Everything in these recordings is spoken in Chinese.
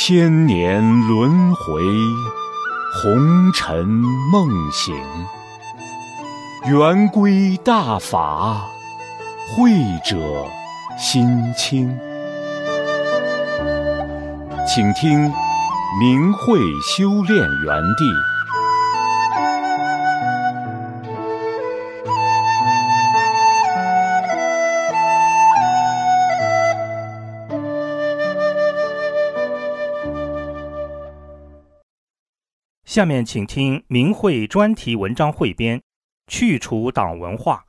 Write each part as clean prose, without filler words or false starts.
千年轮回，红尘梦醒。圆规大法，慧者心清。请听明慧修炼园地。 下面请听明慧专题文章汇编，去除党文化。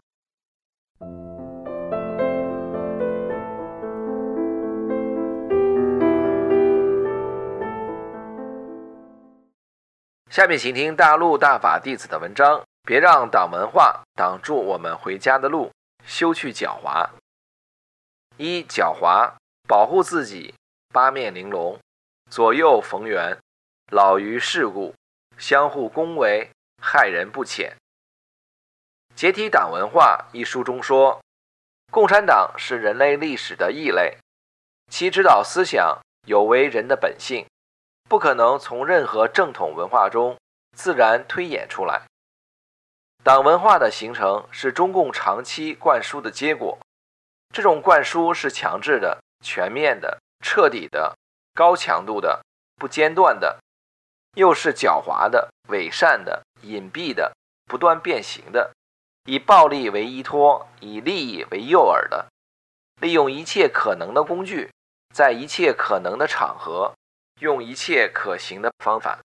下面请听大陆大法弟子的文章，别让党文化挡住我们回家的路，修去狡猾。一、狡猾，保护自己，八面玲珑，左右逢源，老于世故，相互恭维，害人不浅。解体党文化一书中说，共产党是人类历史的异类，其指导思想有违人的本性，不可能从任何正统文化中自然推演出来。党文化的形成是中共长期灌输的结果，这种灌输是强制的、全面的、彻底的、高强度的、不间断的，又是狡猾的、伪善的、隐蔽的、不断变形的，以暴力为依托，以利益为诱饵的，利用一切可能的工具，在一切可能的场合，用一切可行的方法。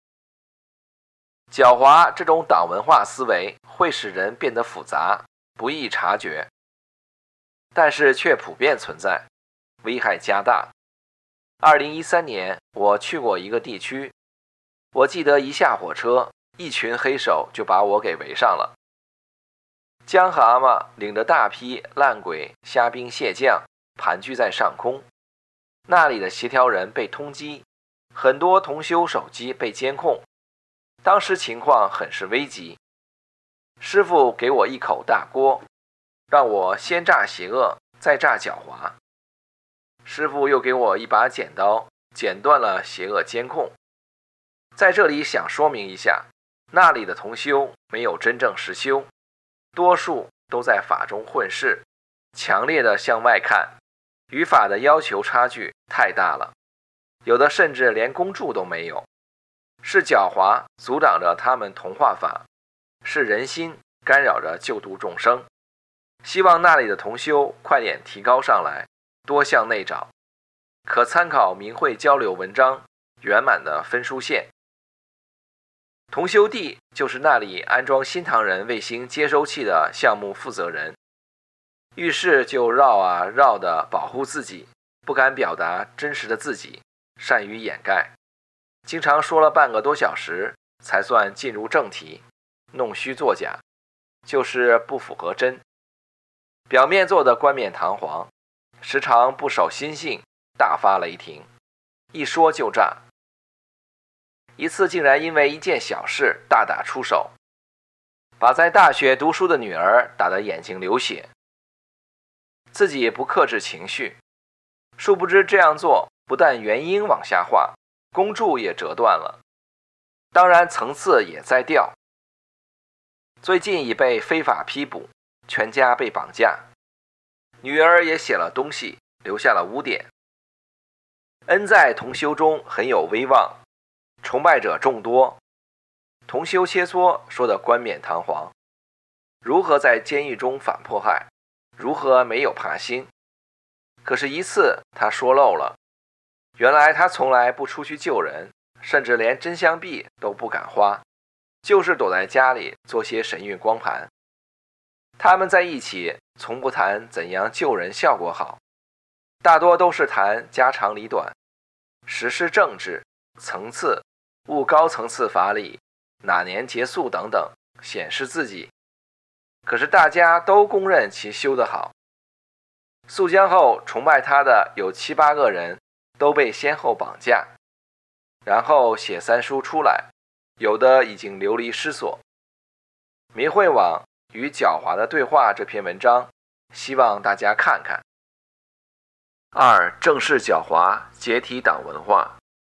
狡猾这种党文化思维会使人变得复杂，不易察觉，但是却普遍存在，危害加大。2013年我去过一个地区，我记得一下火车，一群黑手就把我给围上了。江蛤蟆领着大批烂鬼、虾兵蟹将盘踞在上空，那里的协调人被通缉，很多同修手机被监控，当时情况很是危急。师父给我一口大锅，让我先炸邪恶，再炸狡猾。师父又给我一把剪刀，剪断了邪恶监控。在这里想说明一下，那里的同修没有真正实修，多数都在法中混世，强烈的向外看，与法的要求差距太大了，有的甚至连恭祝都没有。是狡猾阻挡着他们同化法，是人心干扰着救度众生。希望那里的同修快点提高上来，多向内找，可参考明慧交流文章圆满的分数线。同修地就是那里安装新唐人卫星接收器的项目负责人，遇事就绕啊绕的保护自己，不敢表达真实的自己，善于掩盖，经常说了半个多小时才算进入正题，弄虚作假，就是不符合真。表面做的冠冕堂皇，时常不守心性，大发雷霆，一说就炸。一次竟然因为一件小事大打出手，把在大学读书的女儿打得眼睛流血，自己也不克制情绪，殊不知这样做不但元婴往下滑，弓柱也折断了，当然层次也在掉。最近已被非法批捕，全家被绑架，女儿也写了东西，留下了污点。恩在同修中很有威望，崇拜者众多，同修切磋说得冠冕堂皇，如何在监狱中反迫害，如何没有怕心。可是一次他说漏了，原来他从来不出去救人，甚至连真香币都不敢花，就是躲在家里做些神韵光盘。他们在一起从不谈怎样救人效果好，大多都是谈家长里短，实施政治、层次、悟高层次法理，哪年结束等等，显示自己。可是大家都公认其修得好。肃江后崇拜他的有7、8个人都被先后绑架，然后写3书出来，有的已经流离失所。明慧网与狡猾的对话这篇文章，希望大家看看。2. 正视狡猾，解体党文化。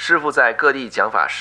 师父在各地讲法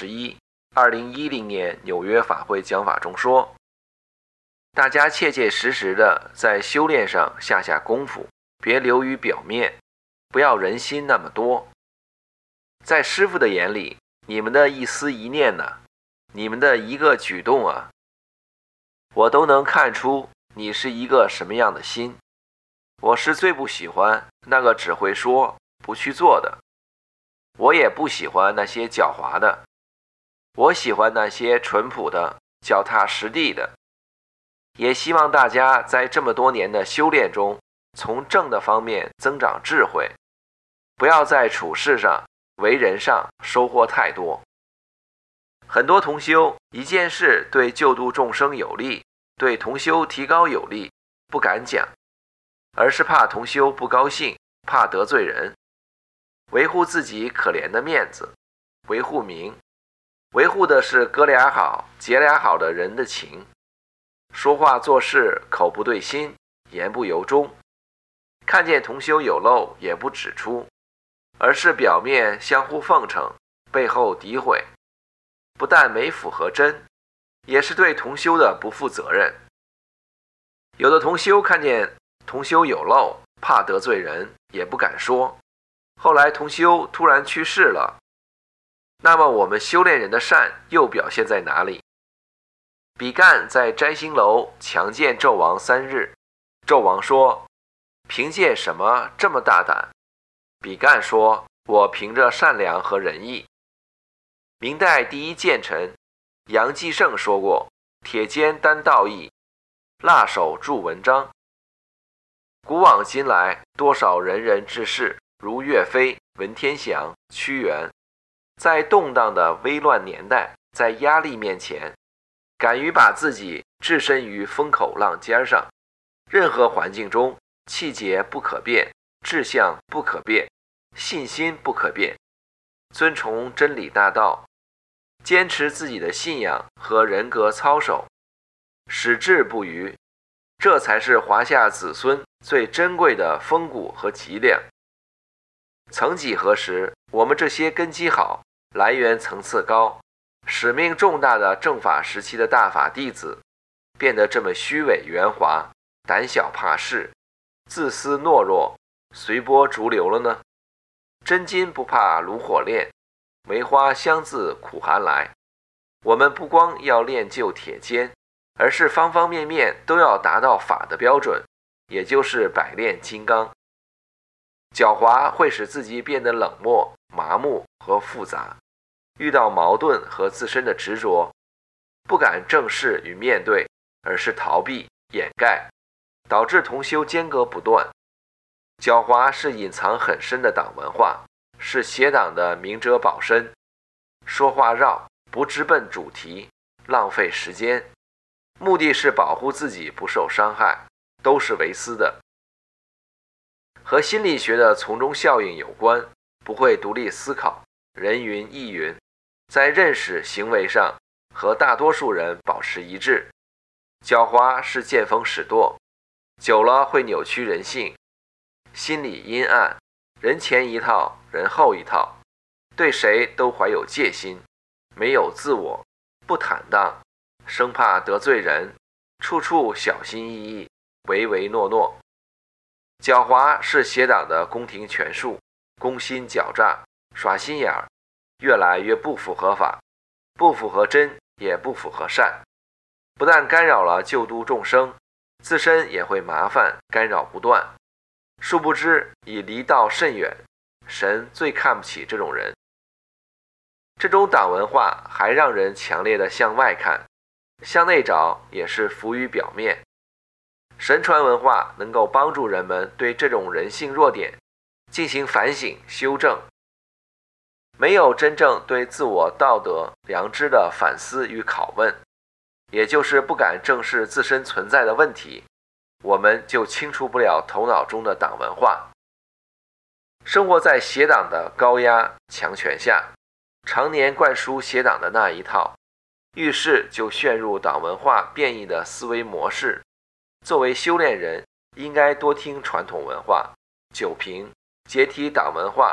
112010年纽约法会讲法中说，大家切切实实的在修炼上下功夫，别流于表面，不要人心那么多。在师父的眼里，你们的一丝一念呢，你们的一个举动啊，我都能看出你是一个什么样的心。我是最不喜欢那个只会说不去做的，我也不喜欢那些狡猾的，我喜欢那些淳朴的、脚踏实地的。也希望大家在这么多年的修炼中，从正的方面增长智慧，不要在处事上、为人上收获太多。很多同修一件事对救度众生有利，对同修提高有利，不敢讲，而是怕同修不高兴，怕得罪人，维护自己可怜的面子，维护名，维护的是哥俩好、姐俩好的人的情。说话做事口不对心，言不由衷，看见同修有漏也不指出，而是表面相互奉承，背后诋毁，不但没符合真，也是对同修的不负责任。有的同修看见同修有漏，怕得罪人，也不敢说，后来同修突然去世了，那么我们修炼人的善又表现在哪里？比干在摘星楼强见纣王3日，纣王说，凭借什么这么大胆？比干说，我凭着善良和仁义。明代第一谏臣杨继盛说过，铁肩担道义，辣手著文章。古往今来，多少仁人志士，如岳飞、文天祥、屈原，在动荡的危乱年代，在压力面前，敢于把自己置身于风口浪尖上，任何环境中，气节不可变，志向不可变，信心不可变，遵从真理大道，坚持自己的信仰和人格操守，矢志不渝，这才是华夏子孙最珍贵的风骨和脊梁。曾几何时，我们这些根基好、来源层次高、使命重大的正法时期的大法弟子，变得这么虚伪圆滑、胆小怕事、自私懦弱、随波逐流了呢？真金不怕炉火炼，梅花香自苦寒来。我们不光要练就铁肩，而是方方面面都要达到法的标准，也就是百炼金刚。狡猾会使自己变得冷漠、麻木和复杂，遇到矛盾和自身的执着，不敢正视与面对，而是逃避、掩盖，导致同修间隔不断。狡猾是隐藏很深的党文化，是邪党的明哲保身，说话绕，不直奔主题，浪费时间，目的是保护自己不受伤害，都是违私的。和心理学的从众效应有关，不会独立思考，人云亦云，在认识行为上和大多数人保持一致。狡猾是见风使舵，久了会扭曲人性，心理阴暗，人前一套，人后一套，对谁都怀有戒心，没有自我，不坦荡，生怕得罪人，处处小心翼翼，唯唯诺诺。狡猾是邪党的宫廷权术，攻心狡诈，耍心眼儿，越来越不符合法，不符合真，也不符合善，不但干扰了救度众生，自身也会麻烦干扰不断。殊不知已离道甚远，神最看不起这种人。这种党文化还让人强烈的向外看，向内找也是浮于表面。神传文化能够帮助人们对这种人性弱点进行反省修正。没有真正对自我道德良知的反思与拷问，也就是不敢正视自身存在的问题，我们就清除不了头脑中的党文化。生活在邪党的高压强权下，常年灌输邪党的那一套，遇事就陷入党文化变异的思维模式。作为修炼人，应该多听传统文化，久评解体党文化，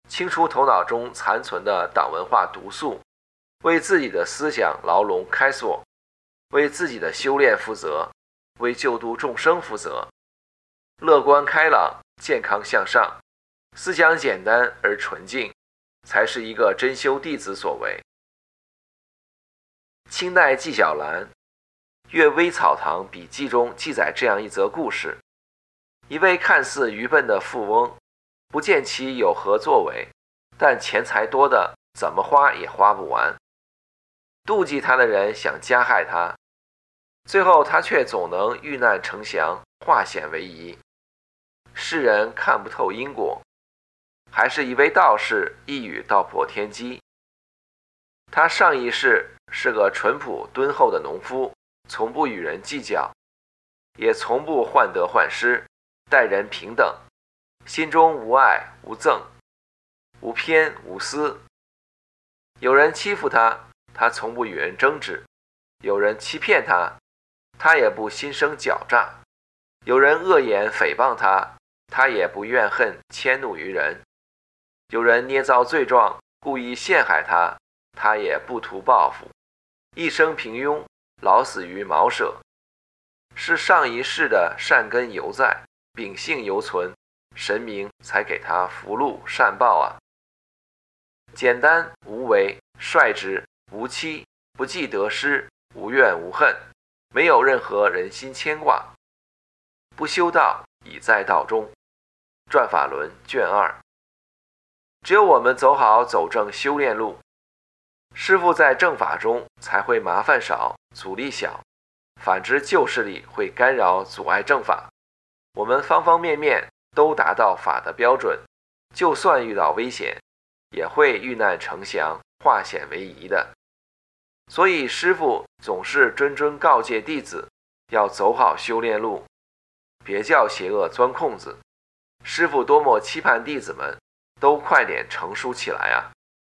清除头脑中残存的党文化毒素，为自己的思想牢笼开锁，为自己的修炼负责，为救度众生负责。乐观开朗，健康向上，思想简单而纯净，才是一个真修弟子所为。清代纪晓岚《阅微草堂笔记》中记载这样一则故事：一位看似愚笨的富翁，不见其有何作为，但钱财多的怎么花也花不完。妒忌他的人想加害他，最后他却总能遇难成祥，化险为夷。世人看不透因果，还是一位道士一语道破天机。他上一世是个淳朴敦厚的农夫，从不与人计较，也从不患得患失，待人平等，心中无爱无憎，无偏无私。有人欺负他，他从不与人争执；有人欺骗他，他也不心生狡诈；有人恶言诽谤他，他也不怨恨迁怒于人；有人捏造罪状，故意陷害他，他也不图报复。一生平庸，老死于茅舍，是上一世的善根犹在，秉性犹存，神明才给他福禄善报啊。简单无为，率直无欺，不计得失，无怨无恨，没有任何人心牵挂。不修道，已在道中。转法轮卷2。只有我们走好走正修炼路，师父在正法中才会麻烦少，阻力小，反之旧势力会干扰阻碍正法。我们方方面面都达到法的标准，就算遇到危险，也会遇难成祥，化险为夷的。所以师父总是谆谆告诫弟子，要走好修炼路，别叫邪恶钻空子。师父多么期盼弟子们都快点成熟起来啊！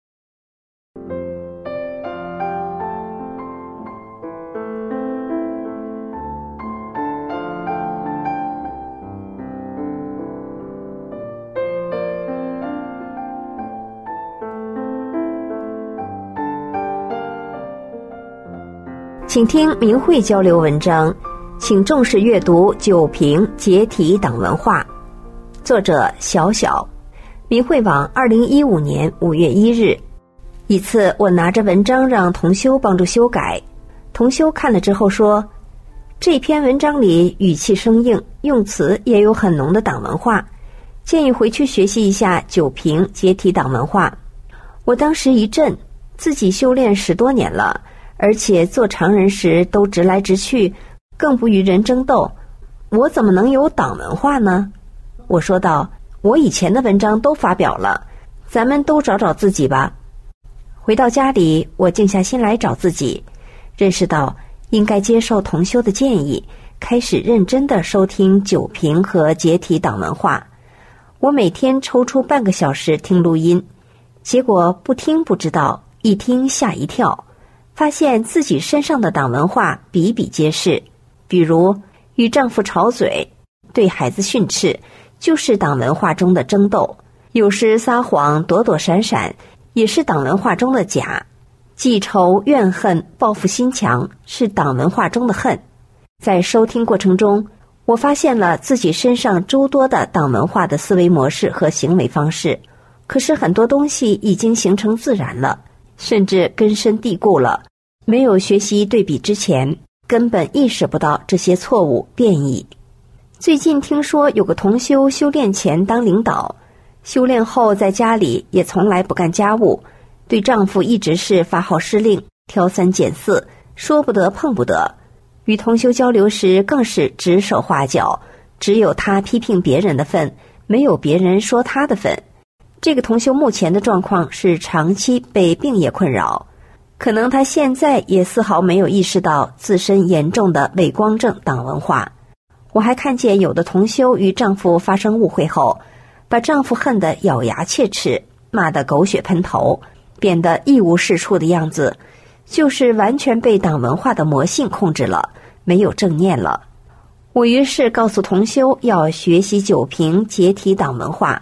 请听明慧交流文章，请重视阅读九评解体党文化，作者小小，明慧网2015年5月1日。一次我拿着文章让同修帮助修改，同修看了之后说，这篇文章里语气生硬，用词也有很浓的党文化，建议回去学习一下九评解体党文化。我当时一震，自己修炼10多年了，而且做常人时都直来直去，更不与人争斗，我怎么能有党文化呢？我说道，我以前的文章都发表了，咱们都找找自己吧。回到家里，我静下心来找自己，认识到应该接受同修的建议，开始认真地收听九评和解体党文化。我每天抽出半个小时听录音，结果不听不知道，一听吓一跳，发现自己身上的党文化比比皆是。比如与丈夫吵嘴，对孩子训斥，就是党文化中的争斗；有时撒谎躲躲闪闪，也是党文化中的假；记仇怨恨报复心强，是党文化中的恨。在收听过程中，我发现了自己身上诸多的党文化的思维模式和行为方式，可是很多东西已经形成自然了，甚至根深蒂固了，没有学习对比之前，根本意识不到这些错误变异。最近听说有个同修修炼前当领导，修炼后在家里也从来不干家务，对丈夫一直是发号施令，挑三拣四，说不得碰不得。与同修交流时更是指手画脚，只有他批评别人的份，没有别人说他的份。这个同修目前的状况是长期被病业困扰，可能他现在也丝毫没有意识到自身严重的伪光正党文化。我还看见有的同修与丈夫发生误会后，把丈夫恨得咬牙切齿，骂得狗血喷头，变得一无是处的样子，就是完全被党文化的魔性控制了，没有正念了。我于是告诉同修要学习九评解体党文化，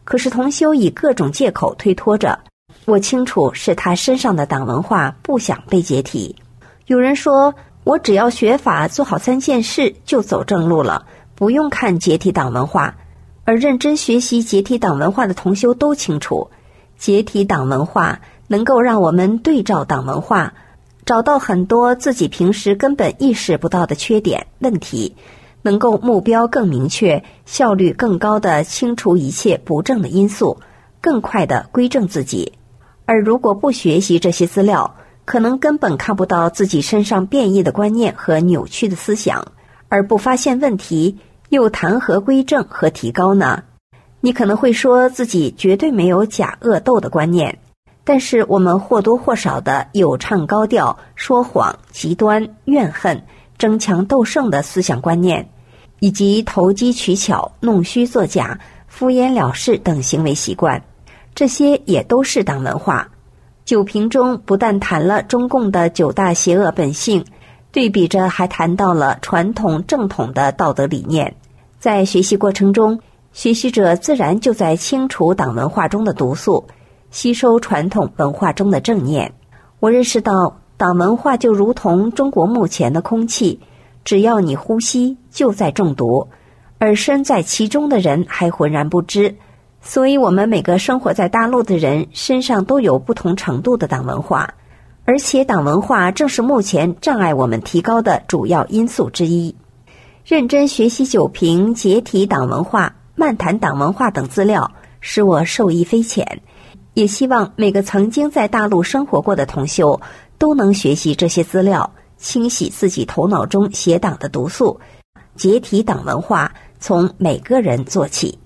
可是同修以各种借口推脱着，我清楚是他身上的党文化不想被解体。有人说，我只要学法做好3件事就走正路了，不用看解体党文化。而认真学习解体党文化的同修都清楚，解体党文化能够让我们对照党文化，找到很多自己平时根本意识不到的缺点问题，能够目标更明确，效率更高地清除一切不正的因素，更快地归正自己。而如果不学习这些资料，可能根本看不到自己身上变异的观念和扭曲的思想，而不发现问题，又谈何归正和提高呢？你可能会说自己绝对没有假恶斗的观念，但是我们或多或少的有唱高调、说谎、极端、怨恨、争强斗胜的思想观念，以及投机取巧、弄虚作假、敷衍了事等行为习惯，这些也都是党文化。九评中不但谈了中共的9大邪恶本性，对比着还谈到了传统正统的道德理念。在学习过程中，学习者自然就在清除党文化中的毒素，吸收传统文化中的正念。我认识到，党文化就如同中国目前的空气，只要你呼吸就在中毒，而身在其中的人还浑然不知。所以我们每个生活在大陆的人身上都有不同程度的党文化，而且党文化正是目前障碍我们提高的主要因素之一。认真学习九评、解体党文化、漫谈党文化等资料，使我受益匪浅。也希望每个曾经在大陆生活过的同修都能学习这些资料，清洗自己头脑中邪党的毒素，解体党文化从每个人做起。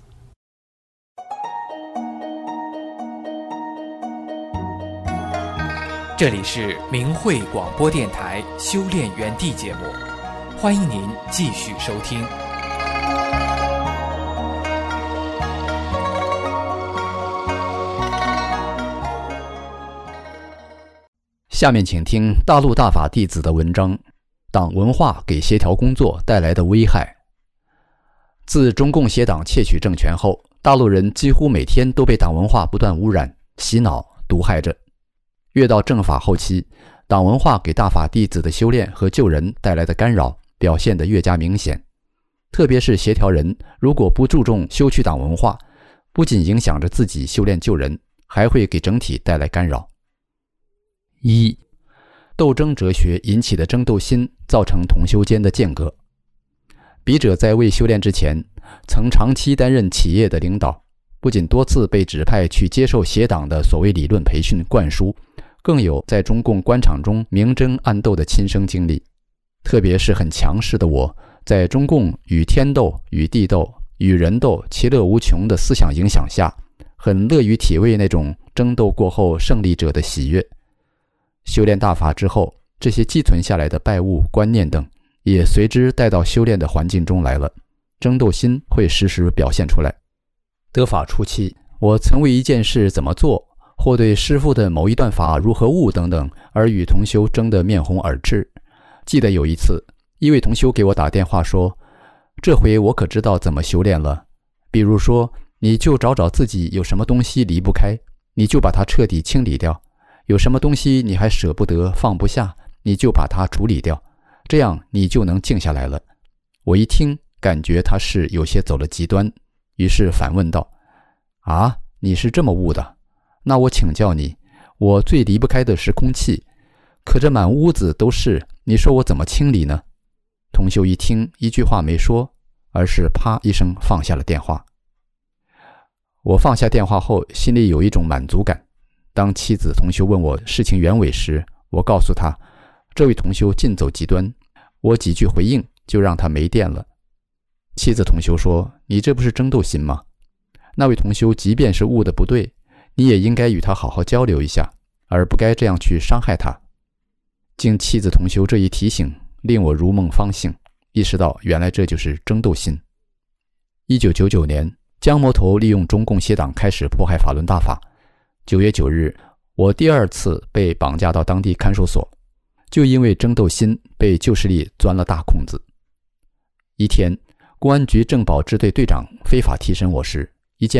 这里是明慧广播电台修炼园地节目，欢迎您继续收听。 下面请听大陆大法弟子的文章：党文化给协调工作带来的危害。自中共邪党窃取政权后，大陆人几乎每天都被党文化不断污染、洗脑、毒害着。越到正法后期，党文化给大法弟子的修炼和救人带来的干扰表现得越加明显。特别是协调人如果不注重修去党文化，不仅影响着自己修炼救人，还会给整体带来干扰。1. 斗争哲学引起的争斗心造成同修间的间隔。笔者在未修炼之前，曾长期担任企业的领导，不仅多次被指派去接受邪党的所谓理论培训灌输，更有在中共官场中明争暗斗的亲身经历。特别是很强势的我，在中共与天斗、与地斗、与人斗其乐无穷的思想影响下，很乐于体味那种争斗过后胜利者的喜悦。修炼大法之后，这些积存下来的拜物、观念等也随之带到修炼的环境中来了，争斗心会时时表现出来。得法初期，我曾为一件事怎么做，或对师父的某一段法如何悟等等，而与同修争得面红耳赤。记得有一次，一位同修给我打电话说，这回我可知道怎么修炼了。比如说，你就找找自己有什么东西离不开，你就把它彻底清理掉；有什么东西你还舍不得放不下，你就把它处理掉，这样你就能静下来了。我一听，感觉他是有些走了极端，于是反问道，啊，你是这么悟的？那我请教你，我最离不开的是空气，可这满屋子都是，你说我怎么清理呢？同修一听，一句话没说，而是啪一声放下了电话。我放下电话后，心里有一种满足感。当妻子同修问我事情原委时，我告诉他，这位同修尽走极端，我几句回应就让他没电了。妻子同修说，你这不是争斗心吗？那位同修即便是悟的不对，你也应该与他好好交流一下，而不该这样去伤害他。经妻子同修这一提醒，令我如梦方醒，意识到原来这就是争斗心。1999年，江魔头利用中共邪党开始迫害法轮大法。9月9日，我第二次被绑架到当地看守所，就因为争斗心被旧势力钻了大空子。一天，公安局政保支队队长非法提审我时，一见面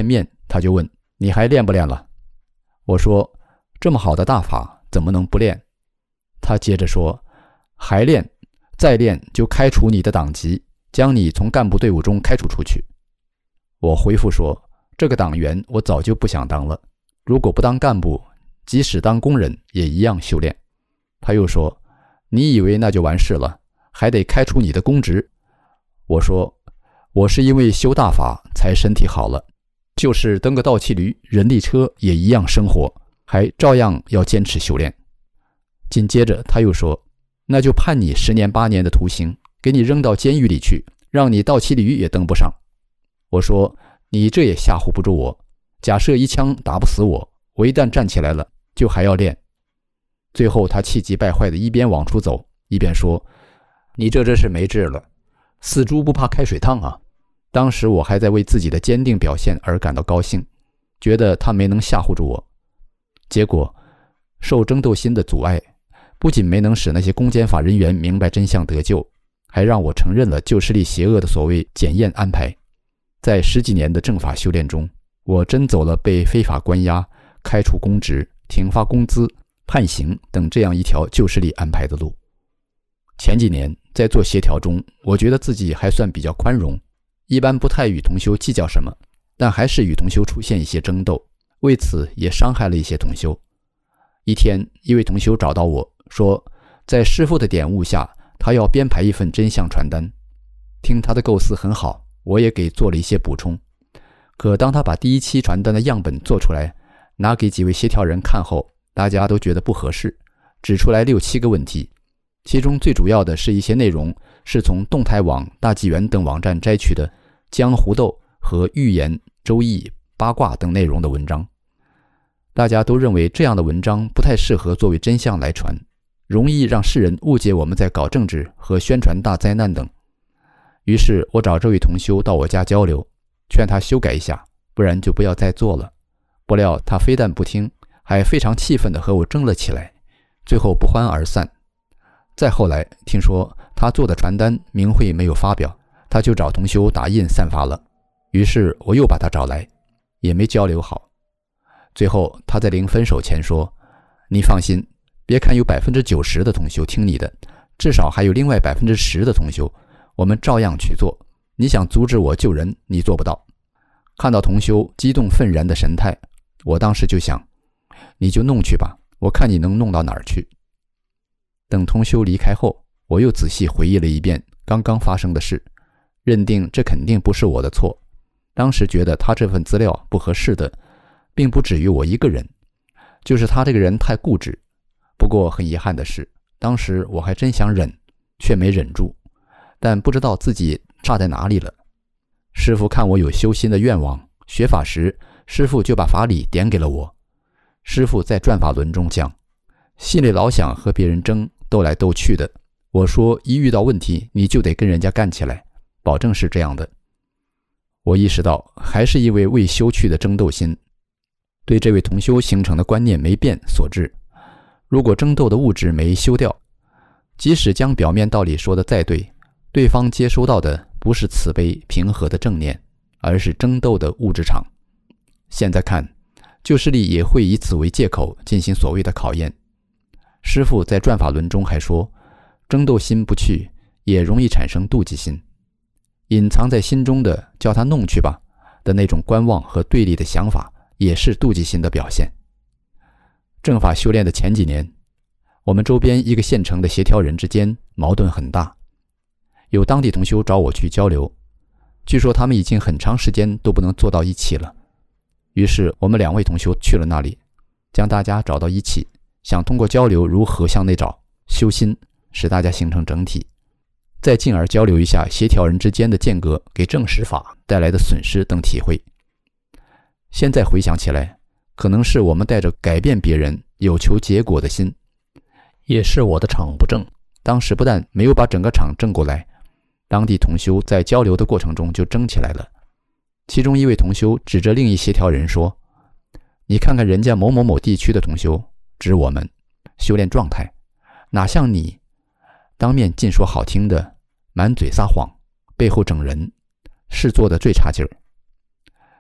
他就问：你还练不练了？我说：这么好的大法怎么能不练？他接着说：还练，再练就开除你的党籍，将你从干部队伍中开除出去。我回复说：这个党员我早就不想当了，如果不当干部，即使当工人也一样修炼。他又说：你以为那就完事了，还得开除你的公职？我说：我是因为修大法才身体好了，就是蹬个倒骑驴、人力车也一样生活，还照样要坚持修炼。紧接着他又说：那就判你10年8年的徒刑，给你扔到监狱里去，让你倒骑驴也蹬不上。我说：你这也吓唬不住我，假设一枪打不死我，我一旦站起来了就还要练。最后他气急败坏的一边往出走，一边说：你这真是没治了，死猪不怕开水烫啊。当时我还在为自己的坚定表现而感到高兴，觉得他没能吓唬住我。结果受争斗心的阻碍，不仅没能使那些公检法人员明白真相得救，还让我承认了旧势力邪恶的所谓检验安排。在10几年的正法修炼中，我真走了被非法关押、开除公职、停发工资、判刑等这样一条旧势力安排的路。前几年在做协调中，我觉得自己还算比较宽容，一般不太与同修计较什么，但还是与同修出现一些争斗，为此也伤害了一些同修。一天，一位同修找到我说，在师父的点悟下，他要编排一份真相传单。听他的构思很好，我也给做了一些补充。可当他把第1期传单的样本做出来，拿给几位协调人看后，大家都觉得不合适，指出来6、7个问题，其中最主要的是一些内容是从动态网、大纪元等网站摘取的江湖斗和寓言、周易、八卦等内容的文章。大家都认为这样的文章不太适合作为真相来传，容易让世人误解我们在搞政治和宣传大灾难等。于是我找这位同修到我家交流，劝他修改一下，不然就不要再做了。不料他非但不听，还非常气愤地和我争了起来，最后不欢而散。再后来听说他做的传单明慧没有发表，他就找同修打印散发了。于是我又把他找来，也没交流好。最后他在临分手前说：你放心，别看有90%的同修听你的，至少还有另外10%的同修，我们照样去做。你想阻止我救人，你做不到。看到同修激动愤然的神态，我当时就想，你就弄去吧，我看你能弄到哪儿去。等同修离开后，我又仔细回忆了一遍刚刚发生的事，认定这肯定不是我的错。当时觉得他这份资料不合适的并不止于我一个人，就是他这个人太固执。不过很遗憾的是，当时我还真想忍，却没忍住，但不知道自己差在哪里了。师父看我有修心的愿望，学法时师父就把法理点给了我。师父在转法轮中讲，心里老想和别人争，斗来斗去的，我说一遇到问题你就得跟人家干起来，保证是这样的。我意识到还是因为未修去的争斗心，对这位同修形成的观念没变所致。如果争斗的物质没修掉，即使将表面道理说得再对，对方接收到的不是慈悲平和的正念，而是争斗的物质场。现在看，旧势力也会以此为借口进行所谓的考验。师父在转法轮中还说，争斗心不去，也容易产生妒忌心。隐藏在心中的叫他弄去吧的那种观望和对立的想法，也是妒忌心的表现。正法修炼的前几年，我们周边一个县城的协调人之间矛盾很大，有当地同修找我去交流，据说他们已经很长时间都不能坐到一起了。于是我们2位同修去了那里，将大家找到一起，想通过交流如何向内找修心，使大家形成整体，再进而交流一下协调人之间的间隔给正实法带来的损失等体会。现在回想起来，可能是我们带着改变别人、有求结果的心，也是我的场不正，当时不但没有把整个场正过来，当地同修在交流的过程中就争起来了。其中一位同修指着另一协调人说，你看看人家某某某地区的同修，指我们修炼状态哪像你，当面尽说好听的，满嘴撒谎，背后整人，是做的最差劲儿。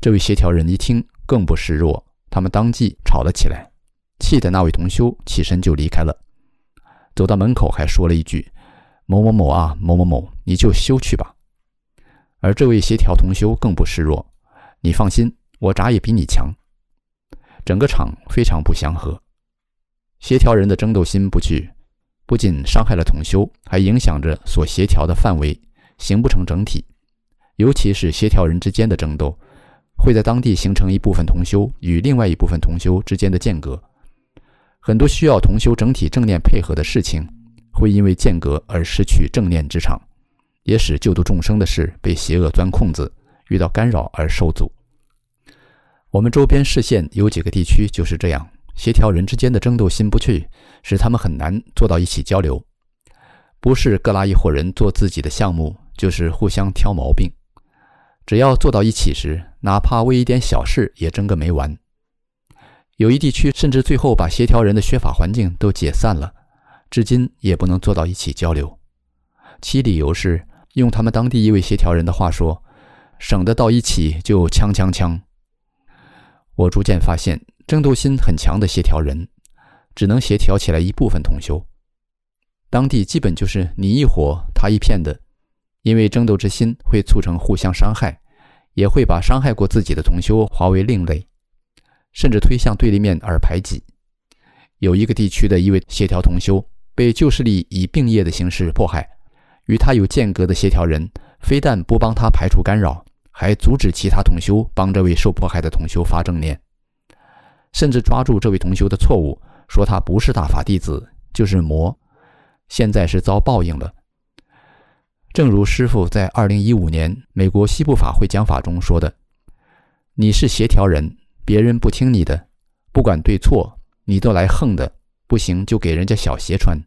这位协调人一听更不示弱，他们当即吵了起来，气的那位同修起身就离开了，走到门口还说了一句：某某某啊，某某某，你就休去吧。而这位协调同修更不示弱，你放心，我啥也比你强。整个场非常不祥和，协调人的争斗心不去，不仅伤害了同修，还影响着所协调的范围，形不成整体。尤其是协调人之间的争斗，会在当地形成一部分同修与另外一部分同修之间的间隔。很多需要同修整体正念配合的事情，会因为间隔而失去正念之场，也使救度众生的事被邪恶钻空子，遇到干扰而受阻。我们周边市县有几个地区就是这样，协调人之间的争斗心不去，使他们很难做到一起交流。不是各拉一伙人做自己的项目，就是互相挑毛病。只要做到一起时，哪怕为一点小事也争个没完。有一地区甚至最后把协调人的学法环境都解散了，至今也不能做到一起交流。其理由是，用他们当地一位协调人的话说，省得到一起就呛。我逐渐发现，争斗心很强的协调人只能协调起来一部分同修，当地基本就是你一伙他一片的，因为争斗之心会促成互相伤害，也会把伤害过自己的同修划为另类，甚至推向对立面而排挤。有一个地区的一位协调同修被旧势力以并业的形式迫害，与他有间隔的协调人非但不帮他排除干扰，还阻止其他同修帮这位受迫害的同修发正念，甚至抓住这位同修的错误，说他不是大法弟子，就是魔，现在是遭报应了。正如师父在2015年美国西部法会讲法中说的，你是协调人，别人不听你的，不管对错，你都来横的，不行就给人家小鞋穿。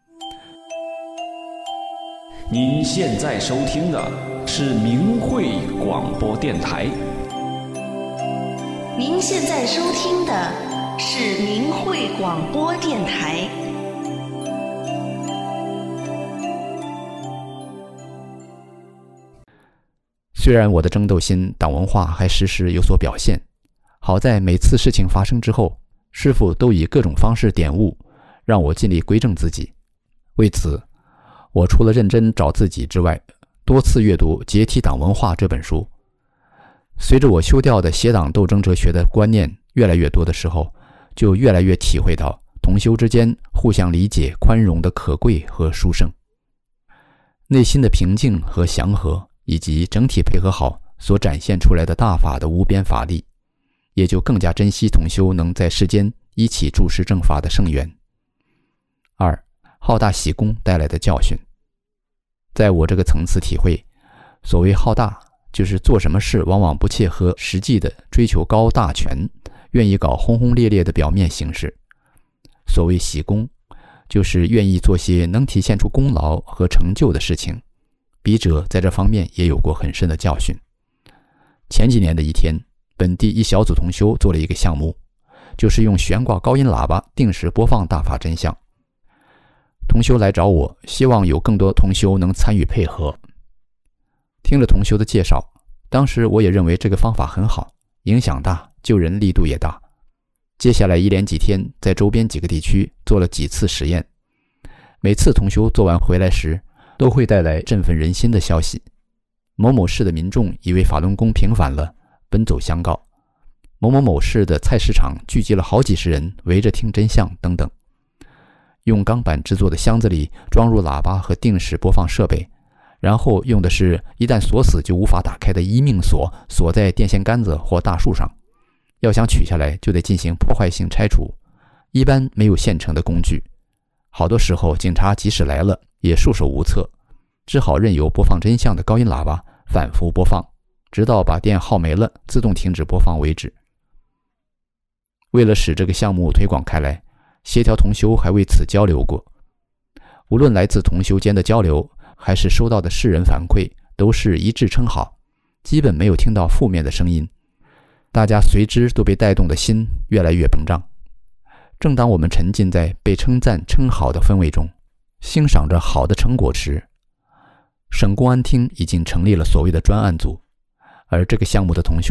您现在收听的是明慧广播电台。 您现在收听的是明慧广播电台。 虽然我的争斗心党文化还时时有所表现，好在每次事情发生之后，师父都以各种方式点悟，让我尽力归正自己。为此，我除了认真找自己之外，多次阅读《解体党文化》这本书。随着我修掉的邪党斗争哲学的观念越来越多的时候，就越来越体会到同修之间互相理解宽容的可贵和殊胜。内心的平静和祥和，以及整体配合好所展现出来的大法的无边法力，也就更加珍惜同修能在世间一起注释正法的圣缘。2. 好大喜功带来的教训。在我这个层次体会，所谓好大，就是做什么事往往不切合实际的追求高大全，愿意搞轰轰烈烈的表面形式。所谓喜功，就是愿意做些能体现出功劳和成就的事情。笔者在这方面也有过很深的教训。前几年的一天，本地一小组同修做了一个项目，就是用悬挂高音喇叭定时播放大法真相。同修来找我，希望有更多同修能参与配合。听了同修的介绍，当时我也认为这个方法很好，影响大，救人力度也大。接下来一连几天，在周边几个地区做了几次实验，每次同修做完回来时，都会带来振奋人心的消息。某某市的民众以为法轮功平反了，奔走相告。某某某市的菜市场聚集了好几十人围着听真相等等。用钢板制作的箱子里装入喇叭和定时播放设备，然后用的是一旦锁死就无法打开的一命锁，锁在电线杆子或大树上。要想取下来，就得进行破坏性拆除，一般没有现成的工具。好多时候警察即使来了也束手无策，只好任由播放真相的高音喇叭反复播放，直到把电耗没了自动停止播放为止。为了使这个项目推广开来，协调同修还为此交流过。无论来自同修间的交流，还是收到的世人反馈，都是一致称好，基本没有听到负面的声音。大家随之都被带动的心越来越膨胀。正当我们沉浸在被称赞称好的氛围中，欣赏着好的成果时，省公安厅已经成立了所谓的专案组，而这个项目的同修们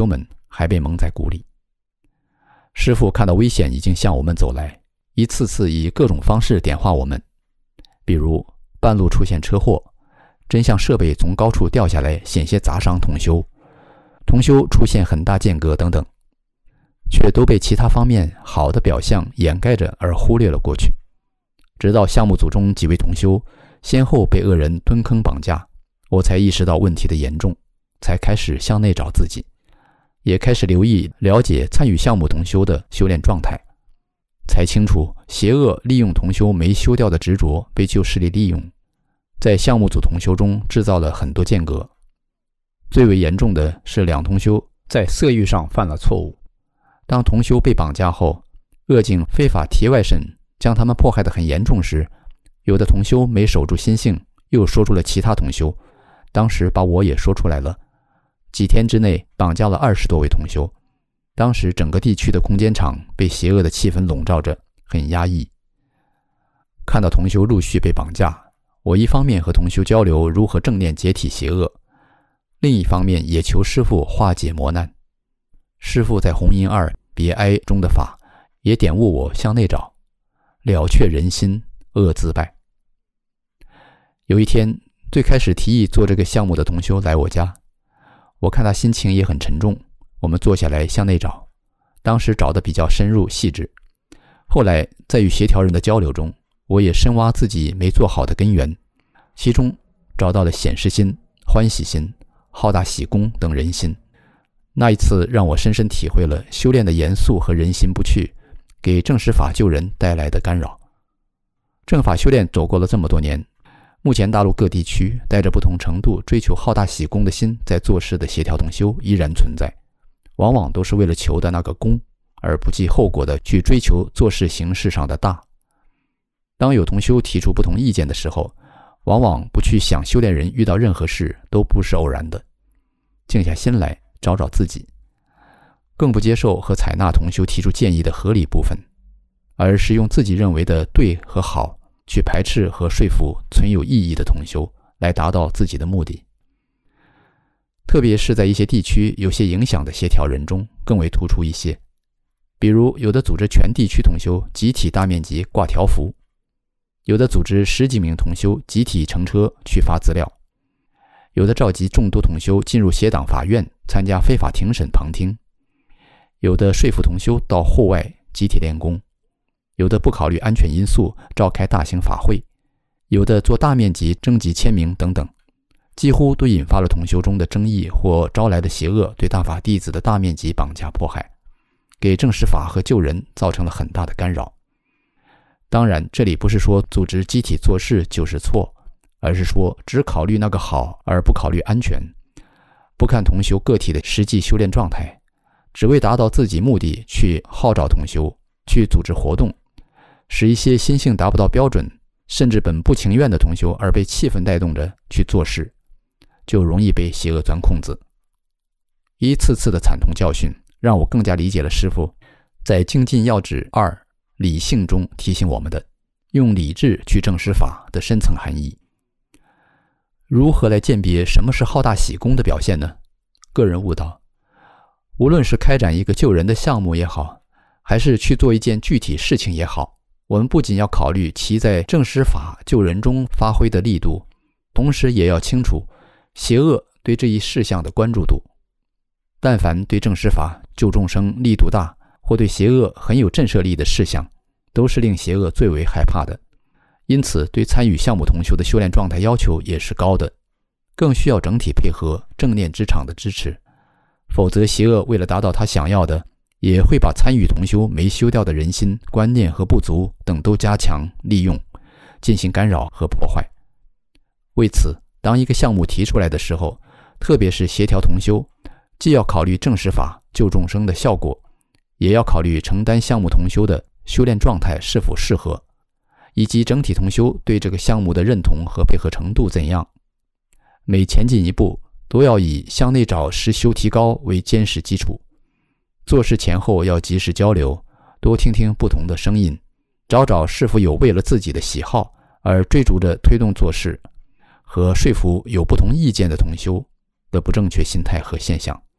还被蒙在鼓里。师父看到危险已经向我们走来，一次次以各种方式点化我们，比如半路出现车祸，真相设备从高处掉下来，险些砸伤同修出现很大间隔等等，却都被其他方面好的表象掩盖着而忽略了过去。直到项目组中几位同修先后被恶人蹲坑绑架，我才意识到问题的严重，才开始向内找自己，也开始留意了解参与项目同修的修炼状态，才清楚邪恶利用同修没修掉的执着被旧势力利用，在项目组同修中制造了很多间隔。最为严重的是两同修在色欲上犯了错误，当同修被绑架后，恶境非法题外审将他们迫害得很严重时，有的同修没守住心性，又说出了其他同修，当时把我也说出来了。几天之内绑架了20多位同修，当时整个地区的空间场被邪恶的气氛笼罩着，很压抑。看到同修陆续被绑架，我一方面和同修交流如何正念解体邪恶，另一方面也求师父化解磨难。师父在红音2别哀中的法也点悟我向内找，了却人心，恶自败。有一天，最开始提议做这个项目的同修来我家，我看他心情也很沉重，我们坐下来向内找，当时找得比较深入细致。后来在与协调人的交流中，我也深挖自己没做好的根源，其中找到了显示心、欢喜心、好大喜功等人心。那一次让我深深体会了修炼的严肃和人心不去给正实法救人带来的干扰。正法修炼走过了这么多年，目前大陆各地区带着不同程度追求好大喜功的心在做事的协调同修依然存在，往往都是为了求的那个功，而不计后果的去追求做事形式上的大。当有同修提出不同意见的时候，往往不去想修炼人遇到任何事都不是偶然的，静下心来找找自己，更不接受和采纳同修提出建议的合理部分，而是用自己认为的对和好去排斥和说服存有意义的同修，来达到自己的目的。特别是在一些地区有些影响的协调人中更为突出一些，比如有的组织全地区同修集体大面积挂条幅，有的组织10几名同修集体乘车去发资料，有的召集众多同修进入协党法院参加非法庭审旁听，有的说服同修到户外集体练功，有的不考虑安全因素召开大型法会，有的做大面积征集签名等等，几乎都引发了同修中的争议或招来的邪恶对大法弟子的大面积绑架迫害，给正实法和救人造成了很大的干扰。当然，这里不是说组织集体做事就是错，而是说只考虑那个好而不考虑安全，不看同修个体的实际修炼状态，只为达到自己目的去号召同修去组织活动，使一些心性达不到标准甚至本不情愿的同修而被气氛带动着去做事，就容易被邪恶钻空子。一次次的惨痛教训让我更加理解了师父在精进要旨2理性中提醒我们的用理智去证实法的深层含义。如何来鉴别什么是好大喜功的表现呢？个人悟道，无论是开展一个救人的项目也好，还是去做一件具体事情也好，我们不仅要考虑其在证实法救人中发挥的力度，同时也要清楚邪恶对这一事项的关注度。但凡对证实法救众生力度大，或对邪恶很有震慑力的事项，都是令邪恶最为害怕的。因此对参与项目同修的修炼状态要求也是高的，更需要整体配合正念之场的支持，否则邪恶为了达到他想要的，也会把参与同修没修掉的人心、观念和不足等都加强利用，进行干扰和破坏。为此，当一个项目提出来的时候，特别是协调同修，既要考虑证实法救众生的效果，也要考虑承担项目同修的修炼状态是否适合，以及整体同修对这个项目的认同和配合程度怎样。每前进一步都要以向内找实修提高为坚实基础，做事前后要及时交流，多听听不同的声音，找找是否有为了自己的喜好而追逐着推动做事，和说服有不同意见的同修的不正确心态和现象，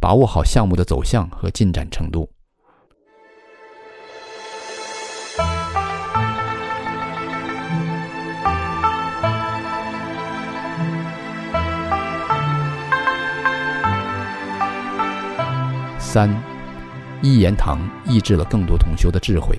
把握好项目的走向和进展程度。3. 一言堂抑制了更多同修的智慧。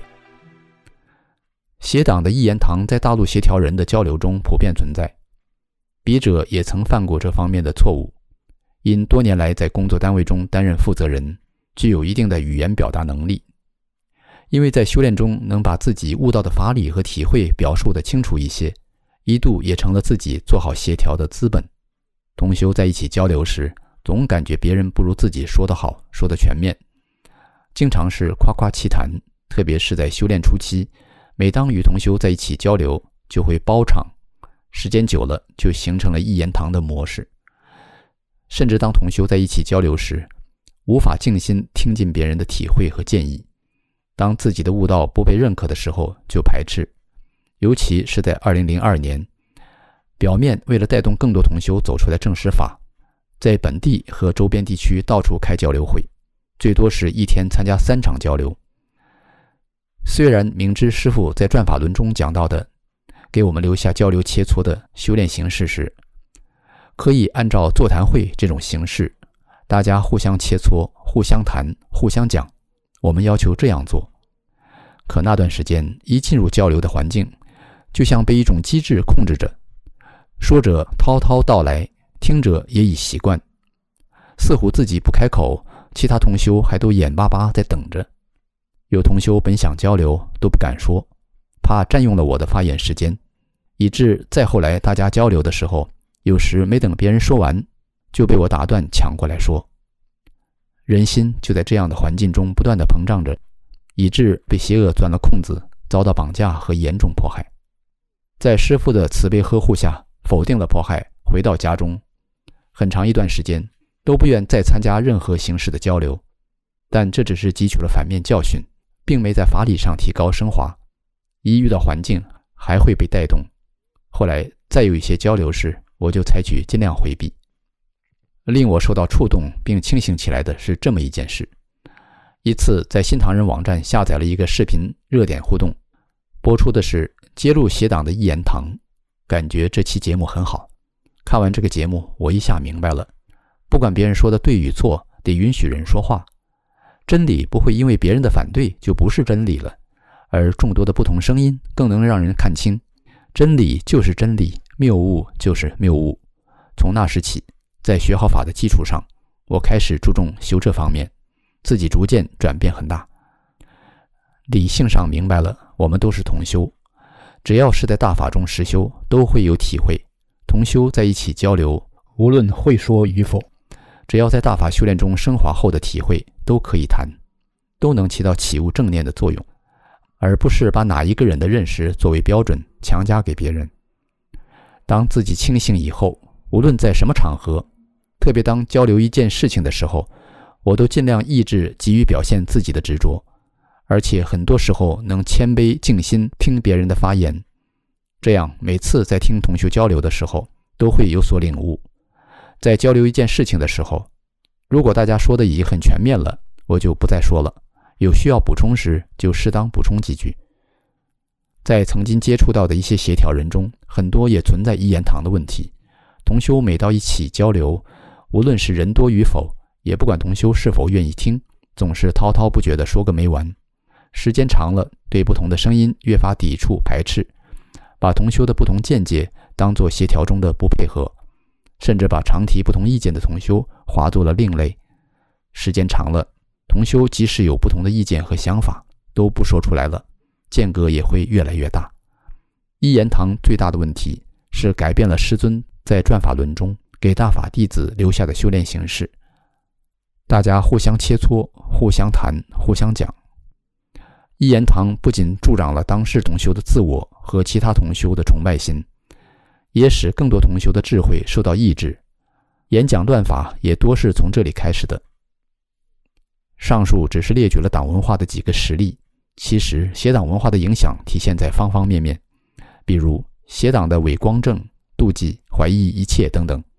协党的一言堂在大陆协调人的交流中普遍存在，笔者也曾犯过这方面的错误，因多年来在工作单位中担任负责人，具有一定的语言表达能力，因为在修炼中能把自己悟到的法理和体会表述得清楚一些，一度也成了自己做好协调的资本。同修在一起交流时，总感觉别人不如自己说得好，说得全面，经常是夸夸其谈，特别是在修炼初期，每当与同修在一起交流，就会包场，时间久了就形成了一言堂的模式。甚至当同修在一起交流时，无法静心听进别人的体会和建议，当自己的悟道不被认可的时候就排斥。尤其是在2002年，表面为了带动更多同修走出来正实法，在本地和周边地区到处开交流会，最多是一天参加3场交流。虽然明知师父在转法轮中讲到的给我们留下交流切磋的修炼形式时，可以按照座谈会这种形式，大家互相切磋，互相谈，互相讲，我们要求这样做。可那段时间一进入交流的环境，就像被一种机制控制着，说者滔滔道来，听者也已习惯，似乎自己不开口，其他同修还都眼巴巴在等着。有同修本想交流都不敢说，怕占用了我的发言时间，以致再后来大家交流的时候，有时没等别人说完，就被我打断抢过来说。人心就在这样的环境中不断地膨胀着，以致被邪恶钻了空子，遭到绑架和严重迫害。在师父的慈悲呵护下，否定了迫害，回到家中，很长一段时间都不愿再参加任何形式的交流，但这只是汲取了反面教训，并没在法理上提高升华，一遇到环境还会被带动。后来再有一些交流时，我就采取尽量回避。令我受到触动并清醒起来的是这么一件事。一次在新唐人网站下载了一个视频热点互动，播出的是揭露邪党的一言堂，感觉这期节目很好。看完这个节目，我一下明白了，不管别人说的对与错，得允许人说话。真理不会因为别人的反对就不是真理了，而众多的不同声音更能让人看清，真理就是真理，谬误就是谬误。从那时起，在学好法的基础上，我开始注重修这方面，自己逐渐转变很大。理性上明白了，我们都是同修，只要是在大法中实修，都会有体会。同修在一起交流，无论会说与否，只要在大法修炼中升华后的体会都可以谈，都能起到启悟正念的作用，而不是把哪一个人的认识作为标准强加给别人。当自己清醒以后，无论在什么场合，特别当交流一件事情的时候，我都尽量抑制急于表现自己的执着，而且很多时候能谦卑静心听别人的发言，这样每次在听同修交流的时候都会有所领悟。在交流一件事情的时候，如果大家说的已经很全面了，我就不再说了，有需要补充时就适当补充几句。在曾经接触到的一些协调人中，很多也存在一言堂的问题。同修每到一起交流，无论是人多与否，也不管同修是否愿意听，总是滔滔不绝地说个没完。时间长了，对不同的声音越发抵触排斥，把同修的不同见解当作协调中的不配合，甚至把常提不同意见的同修划作了另类。时间长了，同修即使有不同的意见和想法，都不说出来了，间隔也会越来越大。一言堂最大的问题是改变了师尊在转法轮中给大法弟子留下的修炼形式，大家互相切磋，互相谈，互相讲。一言堂不仅助长了当世同修的自我和其他同修的崇拜心，也使更多同修的智慧受到抑制，演讲断法也多是从这里开始的。上述只是列举了党文化的几个实例，其实邪党文化的影响体现在方方面面，比如邪党的伪光正、妒忌、怀疑一切等等，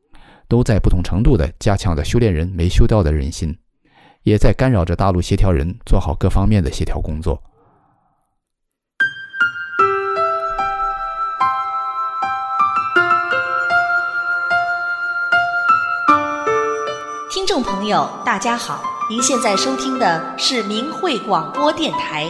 都在不同程度地加强了修炼人没修掉的人心，也在干扰着大陆协调人做好各方面的协调工作。 听众朋友，大家好，您现在收听的是明慧广播电台。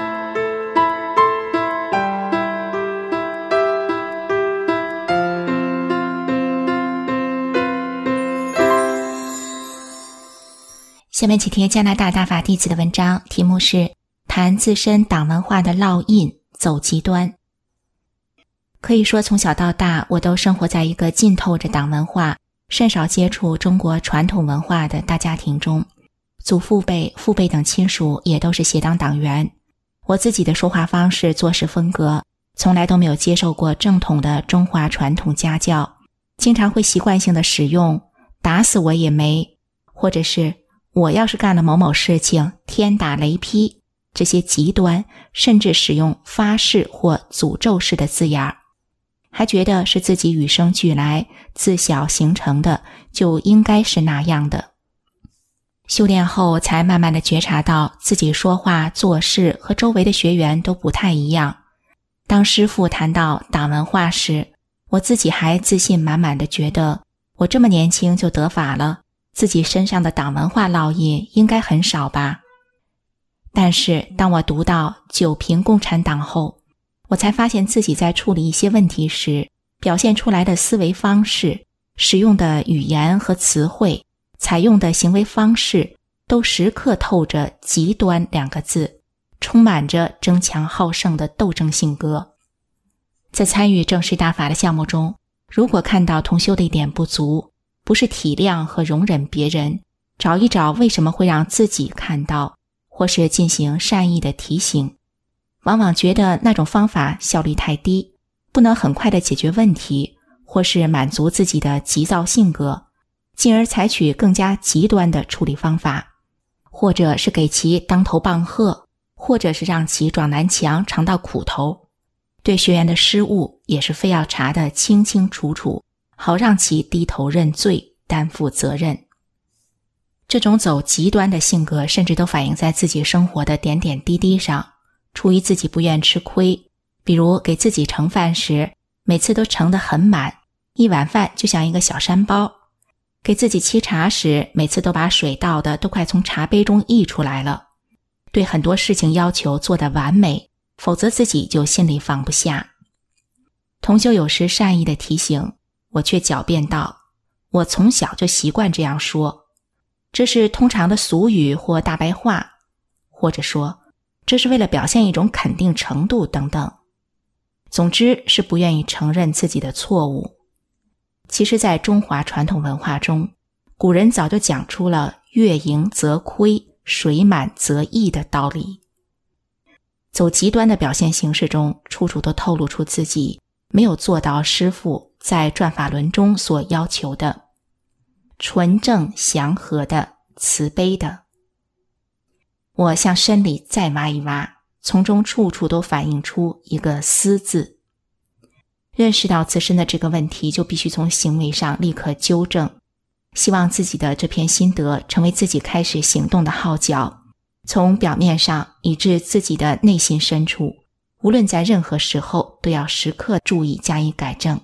下面请听加拿大大法弟子的文章，题目是谈自身党文化的烙印，走极端。可以说从小到大，我都生活在一个浸透着党文化，甚少接触中国传统文化的大家庭中，祖父辈、父辈等亲属也都是协党党员。我自己的说话方式、做事风格，从来都没有接受过正统的中华传统家教，经常会习惯性的使用打死我也没，或者是我要是干了某某事情，天打雷劈，这些极端，甚至使用发誓或诅咒式的字眼，还觉得是自己与生俱来、自小形成的，就应该是那样的。修炼后才慢慢的觉察到自己说话做事和周围的学员都不太一样。当师父谈到党文化时，我自己还自信满满的觉得我这么年轻就得法了，自己身上的党文化烙印应该很少吧。但是当我读到九评共产党后，我才发现自己在处理一些问题时，表现出来的思维方式、使用的语言和词汇、采用的行为方式，都时刻透着极端两个字，充满着争强好胜的斗争性格。在参与正式大法的项目中，如果看到同修的一点不足，不是体谅和容忍别人，找一找为什么会让自己看到，或是进行善意的提醒，往往觉得那种方法效率太低，不能很快的解决问题，或是满足自己的急躁性格，进而采取更加极端的处理方法，或者是给其当头棒喝，或者是让其撞南墙尝到苦头。对学员的失误也是非要查得清清楚楚，好让其低头认罪，担负责任。这种走极端的性格甚至都反映在自己生活的点点滴滴上。出于自己不愿吃亏，比如给自己盛饭时，每次都盛得很满，一碗饭就像一个小山包；给自己沏茶时，每次都把水倒的都快从茶杯中溢出来了。对很多事情要求做得完美，否则自己就心里放不下。同修有时善意的提醒，我却狡辩道，我从小就习惯这样说，这是通常的俗语或大白话，或者说这是为了表现一种肯定程度等等。总之是不愿意承认自己的错误。其实在中华传统文化中，古人早就讲出了月盈则亏，水满则溢的道理。走极端的表现形式中，处处都透露出自己没有做到师父在转法轮中所要求的纯正祥和的慈悲的。我向深里再挖一挖，从中处处都反映出一个思字。认识到自身的这个问题，就必须从行为上立刻纠正。希望自己的这篇心得成为自己开始行动的号角，从表面上以至自己的内心深处，无论在任何时候都要时刻注意加以改正。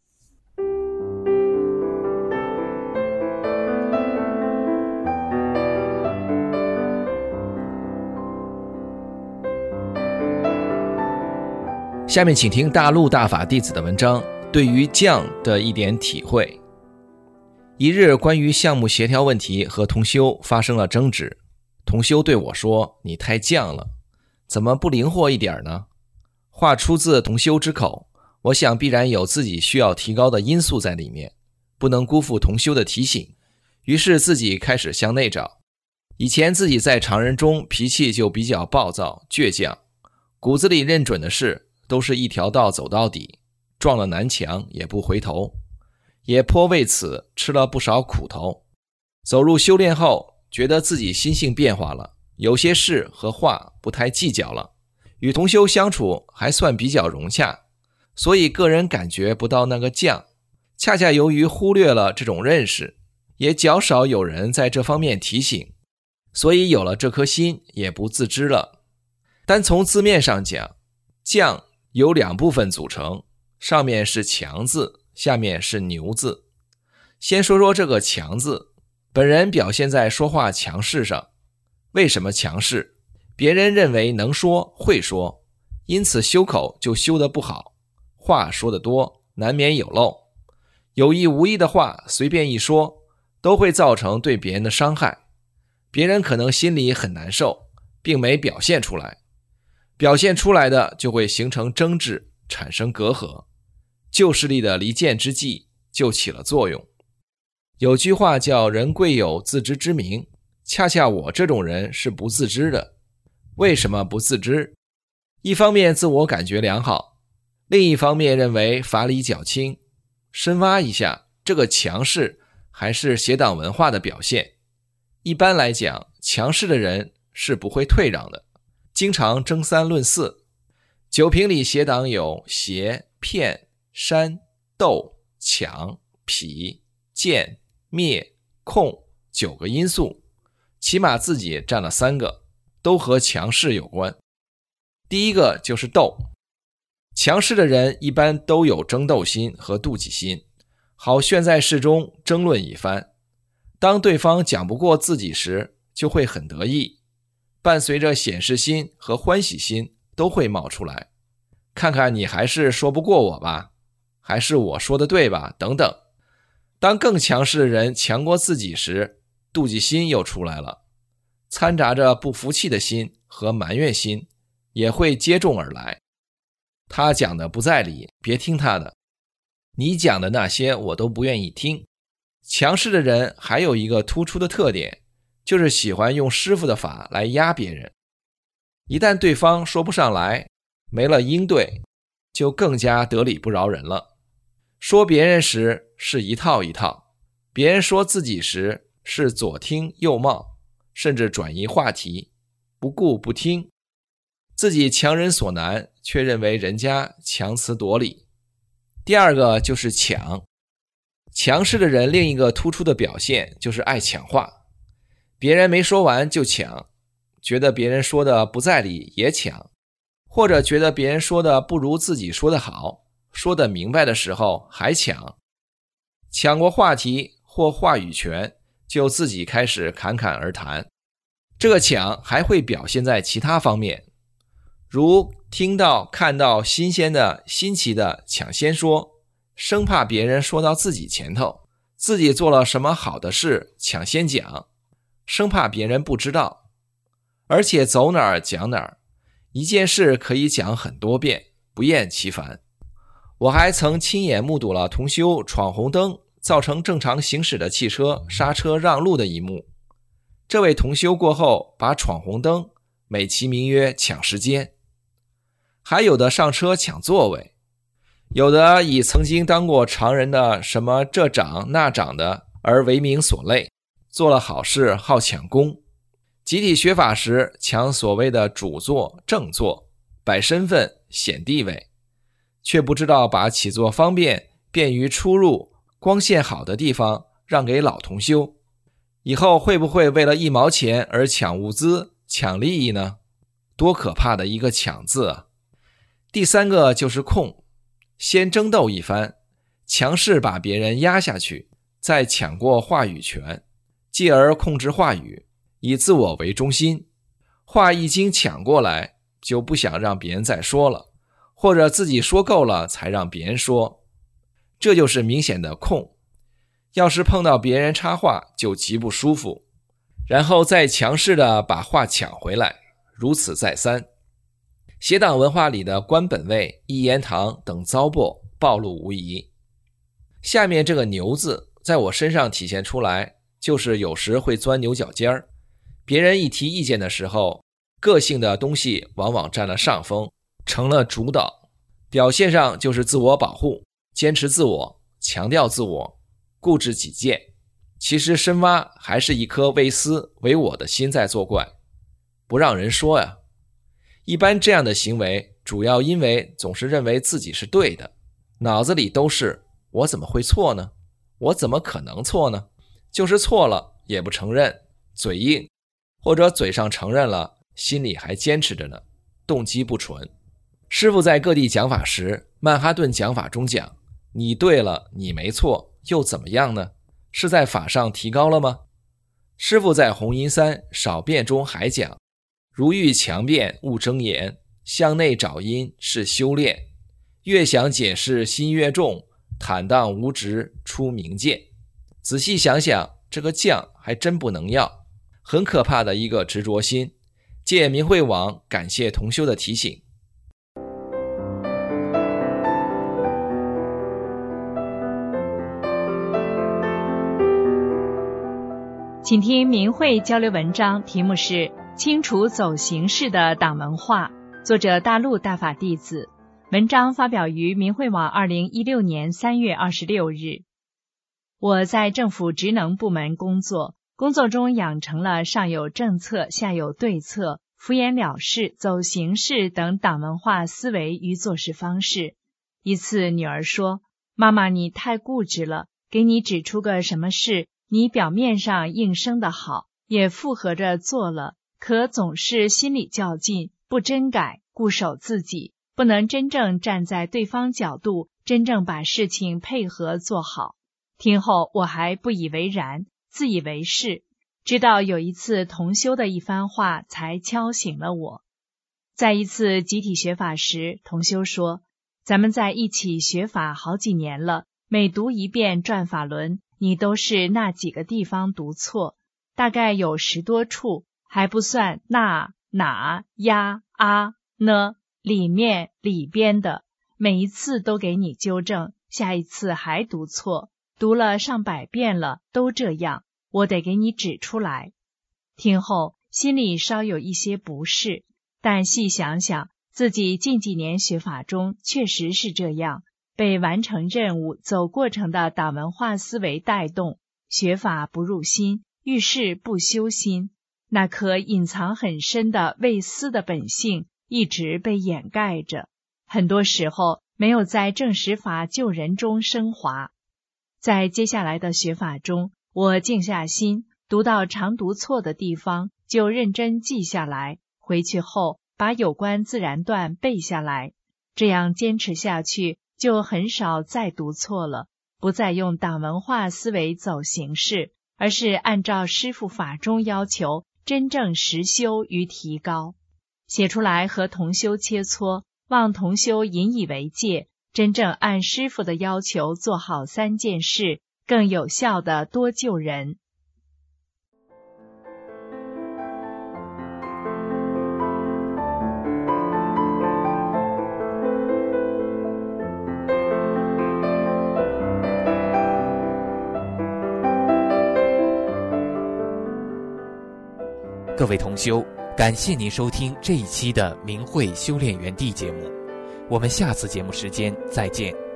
下面请听大陆大法弟子的文章，对于犟的一点体会。一日，关于项目协调问题和同修发生了争执，同修对我说，你太犟了，怎么不灵活一点呢？话出自同修之口，我想必然有自己需要提高的因素在里面，不能辜负同修的提醒，于是自己开始向内找。以前自己在常人中脾气就比较暴躁倔强，骨子里认准的事都是一条道走到底，撞了南墙也不回头，也颇为此吃了不少苦头。走入修炼后，觉得自己心性变化了，有些事和话不太计较了，与同修相处还算比较融洽，所以个人感觉不到那个犟， 恰恰由于忽略了这种认识，也较少有人在这方面提醒，所以有了这颗心也不自知了。单从字面上讲，将由2部分组成，上面是强字，下面是牛字。先说说这个强字，本人表现在说话强势上。为什么强势？别人认为能说会说，因此修口就修得不好，话说得多，难免有漏。有意无意的话随便一说，都会造成对别人的伤害。别人可能心里很难受，并没表现出来，表现出来的就会形成争执，产生隔阂，旧势力的离间之计就起了作用。有句话叫人贵有自知之明，恰恰我这种人是不自知的。为什么不自知？一方面自我感觉良好，另一方面认为法理较轻。深挖一下，这个强势还是邪党文化的表现。一般来讲，强势的人是不会退让的，经常争3论4。酒瓶里邪党有邪、骗、煽、斗、抢、痞、贱、灭、控9个因素，起码自己占了3个，都和强势有关。第一个就是斗。强势的人一般都有争斗心和妒忌心，好炫在事中争论一番。当对方讲不过自己时，就会很得意，伴随着显示心和欢喜心都会冒出来。看看你还是说不过我吧，还是我说的对吧，等等。当更强势的人强过自己时，妒忌心又出来了，掺杂着不服气的心和埋怨心也会接踵而来。他讲的不在理，别听他的，你讲的那些我都不愿意听。强势的人还有一个突出的特点，就是喜欢用师傅的法来压别人。一旦对方说不上来，没了应对，就更加得理不饶人了。说别人时是一套一套，别人说自己时是左听右冒，甚至转移话题，不顾不听。自己强人所难，却认为人家强词夺理。第二个就是抢。强势的人另一个突出的表现就是爱抢话，别人没说完就抢，觉得别人说的不在理也抢，或者觉得别人说的不如自己说的好，说的明白的时候还抢。抢过话题或话语权，就自己开始侃侃而谈。这个抢还会表现在其他方面，如听到看到新鲜的新奇的抢先说，生怕别人说到自己前头，自己做了什么好的事抢先讲，生怕别人不知道。而且走哪儿讲哪儿，一件事可以讲很多遍，不厌其烦。我还曾亲眼目睹了同修闯红灯，造成正常行驶的汽车刹车让路的一幕。这位同修过后把闯红灯美其名曰抢时间，还有的上车抢座位，有的以曾经当过常人的什么这长那长的而为名所累，做了好事好抢功。集体学法时抢所谓的主座正座，摆身份显地位，却不知道把起坐方便便于出入光线好的地方让给老同修。以后会不会为了1毛钱而抢物资抢利益呢？多可怕的一个抢字啊！第三个就是控，先争斗一番，强势把别人压下去，再抢过话语权，继而控制话语，以自我为中心。话一经抢过来，就不想让别人再说了，或者自己说够了才让别人说，这就是明显的控。要是碰到别人插话就极不舒服，然后再强势的把话抢回来，如此再三。邪党文化里的官本位、一言堂等糟粕暴露无遗。下面这个牛字在我身上体现出来，就是有时会钻牛角尖儿。别人一提意见的时候，个性的东西往往占了上风，成了主导，表现上就是自我保护，坚持自我，强调自我，固执己见。其实深挖还是一颗为私为我的心在作怪，不让人说呀。一般这样的行为主要因为总是认为自己是对的，脑子里都是我怎么会错呢？我怎么可能错呢？就是错了也不承认，嘴硬，或者嘴上承认了，心里还坚持着呢，动机不纯。师父在各地讲法时，曼哈顿讲法中讲，你对了，你没错，又怎么样呢？是在法上提高了吗？师父在弘阴三少辩中还讲，如欲强辩勿争言，向内找因是修炼，越想解释心越重，坦荡无执出明见。仔细想想，这个犟还真不能要，很可怕的一个执着心。借明慧网感谢同修的提醒。 请听明慧交流文章，题目是《清除走形式的党文化》，作者大陆大法弟子。文章发表于明慧网2016年3月26日。我在政府职能部门工作中养成了上有政策下有对策、敷衍了事、走形式等党文化思维与做事方式。一次女儿说，妈妈你太固执了，给你指出个什么事，你表面上应声的好，也附和着做了，可总是心里较劲，不真改，固守自己，不能真正站在对方角度，真正把事情配合做好。听后我还不以为然，自以为是，直到有一次同修的一番话才敲醒了我。在一次集体学法时，同修说，咱们在一起学法好几年了，每读一遍转法轮，你都是那几个地方读错，大概有10多处，还不算那、哪、呀、啊、呢，里面里边的，每一次都给你纠正，下一次还读错，读了上100遍了，都这样，我得给你指出来。听后心里稍有一些不适，但细想想，自己近几年学法中确实是这样，被完成任务、走过程的党文化思维带动，学法不入心，遇事不修心，那颗隐藏很深的为私的本性一直被掩盖着，很多时候没有在正实法救人中升华。在接下来的学法中，我静下心，读到常读错的地方就认真记下来，回去后把有关自然段背下来，这样坚持下去，就很少再读错了，不再用党文化思维走形式，而是按照师父法中要求真正实修与提高。写出来和同修切磋，望同修引以为戒，真正按师父的要求做好3件事，更有效地多救人。 各位同修，感谢您收听这一期的明慧修炼园地节目，我们下次节目时间再见。